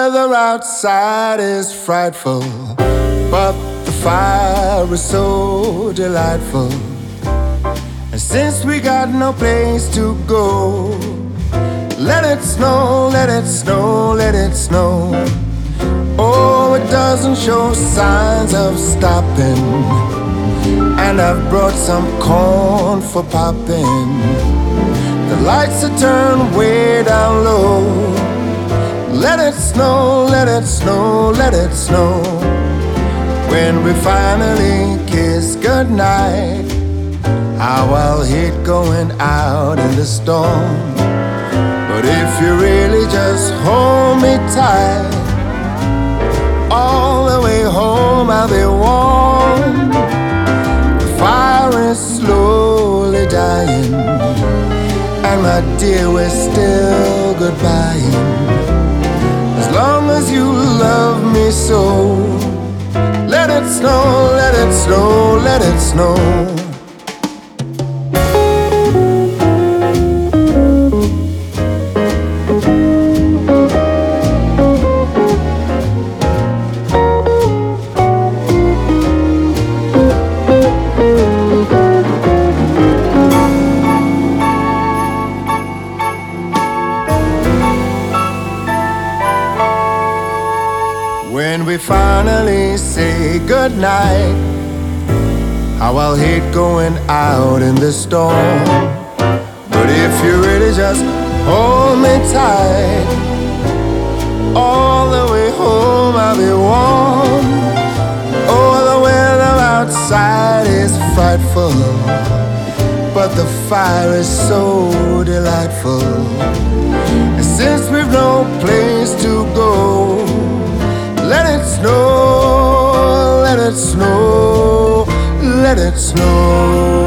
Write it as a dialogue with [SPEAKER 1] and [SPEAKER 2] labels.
[SPEAKER 1] weather outside is frightful, but the fire is so delightful. And since we got no place to go, let it snow, let it snow, let it snow. Oh, it doesn't show signs of stopping. And I've brought some corn for popping. The lights are turned way down low. Let it snow, let it snow, let it snow. When we finally kiss goodnight, how I'll hate going out in the storm. But if you really just hold me tight, all the way home I'll be warm. The fire is slowly dying, and my dear, we're still goodbying. As long as you love me so, let it snow, let it snow, let it snow. When we finally say goodnight, how I'll hate going out in the storm. But if you really just hold me tight, all the way home I'll be warm. Oh, the weather outside is frightful, but the fire is so delightful. And since we've no place to go, let it snow, let it snow, let it snow.